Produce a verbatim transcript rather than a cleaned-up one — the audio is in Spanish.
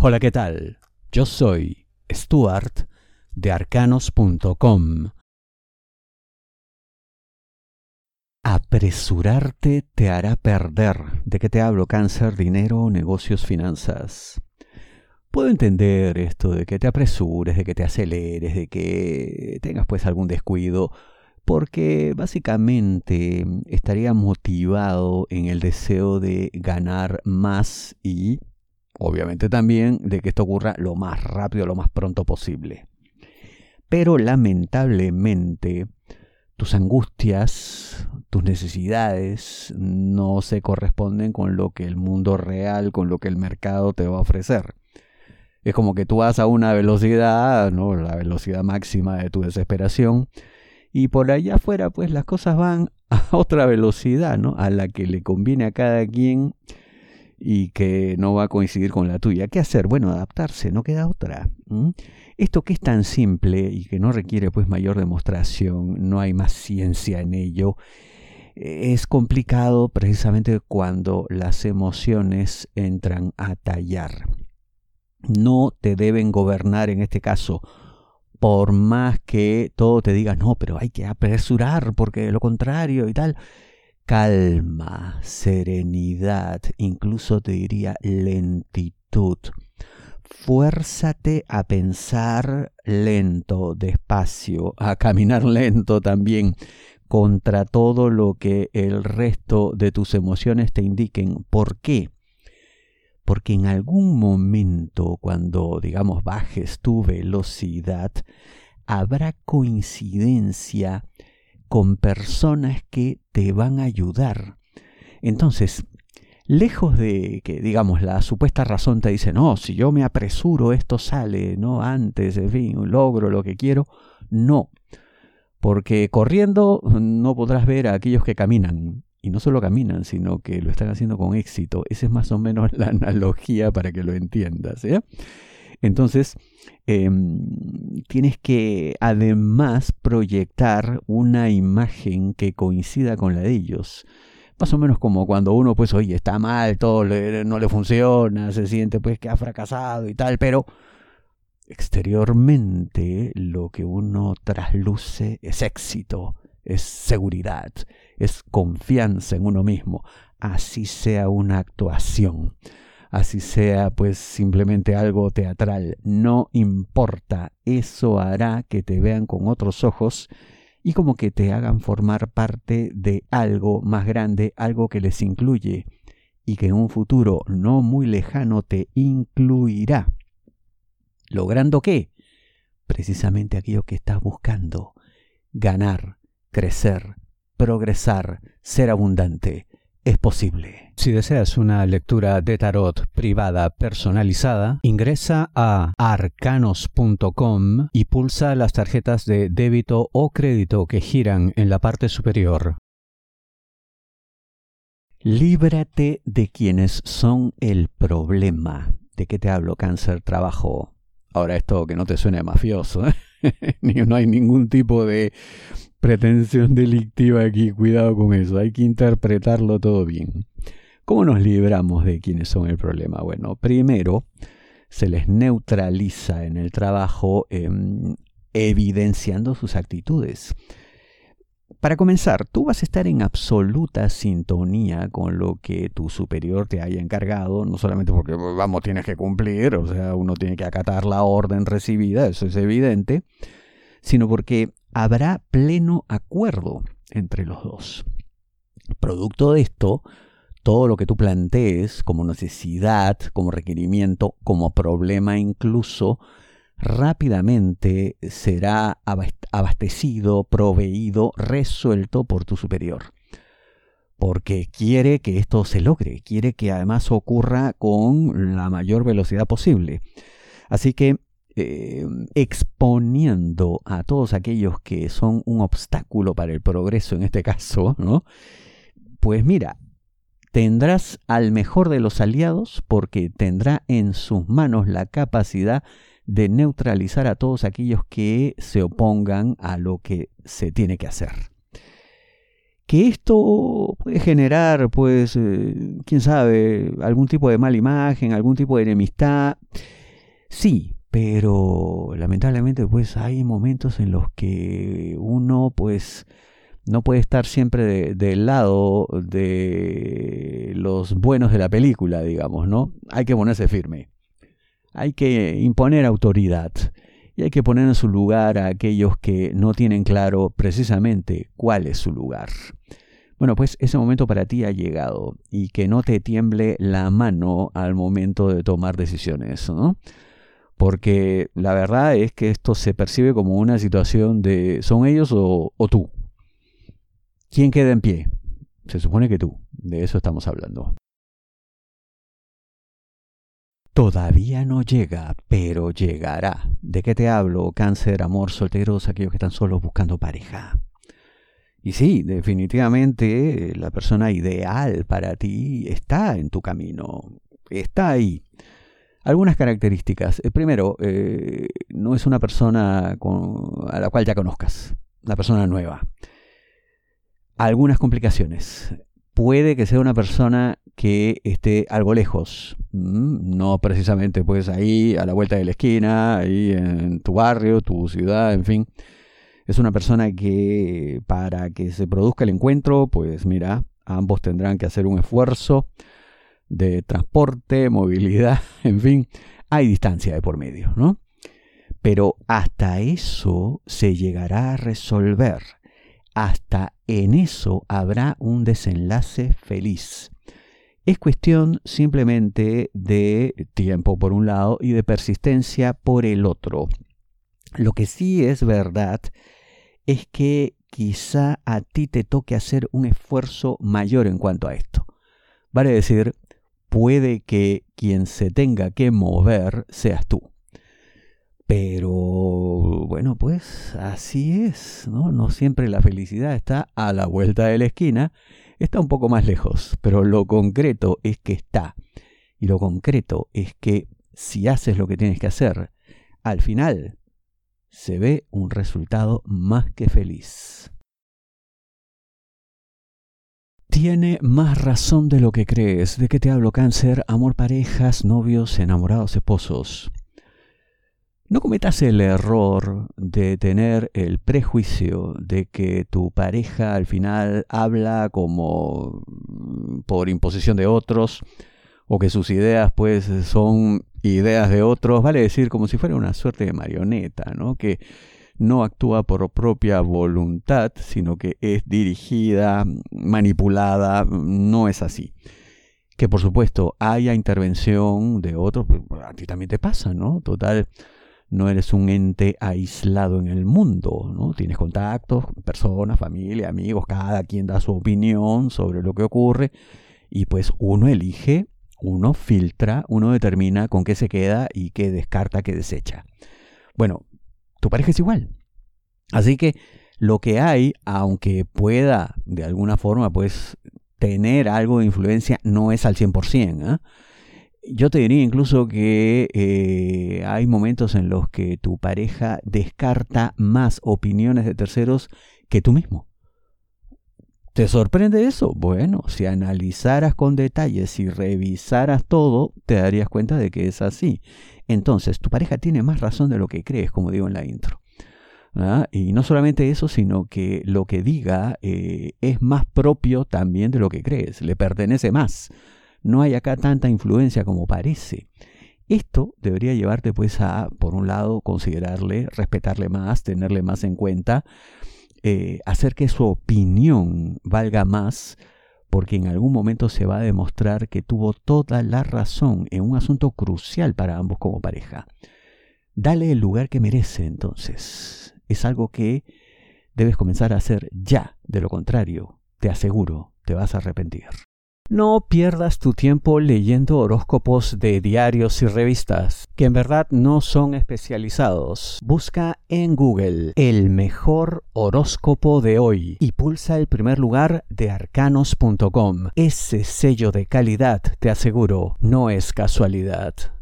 Hola, ¿qué tal? Yo soy Stuart de arcanos punto com. Apresurarte te hará perder. ¿De qué te hablo? Cáncer, dinero, negocios, finanzas. Puedo entender esto de que te apresures, de que te aceleres, de que tengas pues algún descuido, porque básicamente estaría motivado en el deseo de ganar más y obviamente también de que esto ocurra lo más rápido, lo más pronto posible. Pero lamentablemente tus angustias, tus necesidades no se corresponden con lo que el mundo real, con lo que el mercado te va a ofrecer. Es como que tú vas a una velocidad, ¿no? La velocidad máxima de tu desesperación, y por allá afuera pues las cosas van a otra velocidad, ¿no? A la que le conviene a cada quien y que no va a coincidir con la tuya. ¿Qué hacer? Bueno, adaptarse, no queda otra. ¿Mm? Esto que es tan simple y que no requiere pues mayor demostración, no hay más ciencia en ello, es complicado precisamente cuando las emociones entran a tallar. No te deben gobernar en este caso, por más que todo te diga, no, pero hay que apresurar porque lo contrario y tal. Calma, serenidad, incluso te diría lentitud. Fuérzate a pensar lento, despacio, a caminar lento también, contra todo lo que el resto de tus emociones te indiquen. ¿Por qué? Porque en algún momento, cuando, digamos, bajes tu velocidad, habrá coincidencia con personas que te van a ayudar. Entonces, lejos de que, digamos, la supuesta razón te dice, no, si yo me apresuro, esto sale, ¿no? Antes, en fin, logro lo que quiero. No, porque corriendo no podrás ver a aquellos que caminan. Y no solo caminan, sino que lo están haciendo con éxito. Esa es más o menos la analogía para que lo entiendas, ¿eh? Entonces, eh, tienes que además proyectar una imagen que coincida con la de ellos. Más o menos como cuando uno, pues, oye, está mal, todo le, no le funciona, se siente pues que ha fracasado y tal, pero exteriormente lo que uno trasluce es éxito, es seguridad, es confianza en uno mismo, así sea una actuación. Así sea pues simplemente algo teatral, no importa, eso hará que te vean con otros ojos y como que te hagan formar parte de algo más grande, algo que les incluye y que en un futuro no muy lejano te incluirá. ¿Logrando qué? Precisamente aquello que estás buscando, ganar, crecer, progresar, ser abundante. Es posible. Si deseas una lectura de tarot privada personalizada, ingresa a arcanos punto com y pulsa las tarjetas de débito o crédito que giran en la parte superior. Líbrate de quienes son el problema. ¿De qué te hablo? Cáncer, trabajo. Ahora esto que no te suene mafioso, ¿eh? No hay ningún tipo de pretensión delictiva aquí, cuidado con eso, hay que interpretarlo todo bien. ¿Cómo nos libramos de quienes son el problema? Bueno, primero se les neutraliza en el trabajo eh, evidenciando sus actitudes. Para comenzar, tú vas a estar en absoluta sintonía con lo que tu superior te haya encargado, no solamente porque, vamos, tienes que cumplir, o sea, uno tiene que acatar la orden recibida, eso es evidente, sino porque habrá pleno acuerdo entre los dos. Producto de esto, todo lo que tú plantees como necesidad, como requerimiento, como problema incluso, rápidamente será abastecido, proveído, resuelto por tu superior. Porque quiere que esto se logre, quiere que además ocurra con la mayor velocidad posible. Así que Eh, exponiendo a todos aquellos que son un obstáculo para el progreso en este caso, ¿no? Pues mira, tendrás al mejor de los aliados porque tendrá en sus manos la capacidad de neutralizar a todos aquellos que se opongan a lo que se tiene que hacer. Que esto puede generar, pues, eh, quién sabe, algún tipo de mala imagen, algún tipo de enemistad. Sí, pero lamentablemente, pues, hay momentos en los que uno, pues, no puede estar siempre de, del lado de los buenos de la película, digamos, ¿no? Hay que ponerse firme. Hay que imponer autoridad. Y hay que poner en su lugar a aquellos que no tienen claro precisamente cuál es su lugar. Bueno, pues ese momento para ti ha llegado y que no te tiemble la mano al momento de tomar decisiones, ¿no? Porque la verdad es que esto se percibe como una situación de ¿son ellos o, o tú? ¿Quién queda en pie? Se supone que tú. De eso estamos hablando. Todavía no llega, pero llegará. ¿De qué te hablo? Cáncer, amor, solteros, aquellos que están solos buscando pareja. Y sí, definitivamente la persona ideal para ti está en tu camino. Está ahí. Algunas características. Primero, eh, no es una persona con, a la cual ya conozcas. Una persona nueva. Algunas complicaciones. Puede que sea una persona que esté algo lejos, no precisamente pues ahí a la vuelta de la esquina, ahí en tu barrio, tu ciudad, en fin. Es una persona que para que se produzca el encuentro, pues mira, ambos tendrán que hacer un esfuerzo de transporte, movilidad, en fin, hay distancia de por medio, ¿no? Pero hasta eso se llegará a resolver. Hasta en eso habrá un desenlace feliz. Es cuestión simplemente de tiempo por un lado y de persistencia por el otro. Lo que sí es verdad es que quizá a ti te toque hacer un esfuerzo mayor en cuanto a esto. Vale decir, puede que quien se tenga que mover seas tú. Pero, bueno, pues así es, ¿no? No siempre la felicidad está a la vuelta de la esquina, está un poco más lejos, pero lo concreto es que está. Y lo concreto es que si haces lo que tienes que hacer, al final se ve un resultado más que feliz. Tiene más razón de lo que crees. ¿De qué te hablo, Cáncer? Amor, parejas, novios, enamorados, esposos. No cometas el error de tener el prejuicio de que tu pareja al final habla como por imposición de otros o que sus ideas pues son ideas de otros, vale decir como si fuera una suerte de marioneta, ¿no? Que no actúa por propia voluntad, sino que es dirigida, manipulada, no es así. Que por supuesto haya intervención de otros, pues a ti también te pasa, ¿no? Total, no eres un ente aislado en el mundo, ¿no? Tienes contactos, personas, familia, amigos, cada quien da su opinión sobre lo que ocurre y pues uno elige, uno filtra, uno determina con qué se queda y qué descarta, qué desecha. Bueno, tu pareja es igual. Así que lo que hay, aunque pueda de alguna forma pues tener algo de influencia, no es al cien por ciento, ¿eh? Yo te diría incluso que eh, hay momentos en los que tu pareja descarta más opiniones de terceros que tú mismo. ¿Te sorprende eso? Bueno, si analizaras con detalles y revisaras todo, te darías cuenta de que es así. Entonces, tu pareja tiene más razón de lo que crees, como digo en la intro. ¿Ah? Y no solamente eso, sino que lo que diga eh, es más propio también de lo que crees, le pertenece más. No hay acá tanta influencia como parece. Esto debería llevarte pues a, por un lado, considerarle, respetarle más, tenerle más en cuenta, eh, hacer que su opinión valga más, porque en algún momento se va a demostrar que tuvo toda la razón en un asunto crucial para ambos como pareja. Dale el lugar que merece entonces. Es algo que debes comenzar a hacer ya, de lo contrario, te aseguro, te vas a arrepentir. No pierdas tu tiempo leyendo horóscopos de diarios y revistas, que en verdad no son especializados. Busca en Google el mejor horóscopo de hoy y pulsa el primer lugar de arcanos punto com. Ese sello de calidad, te aseguro, no es casualidad.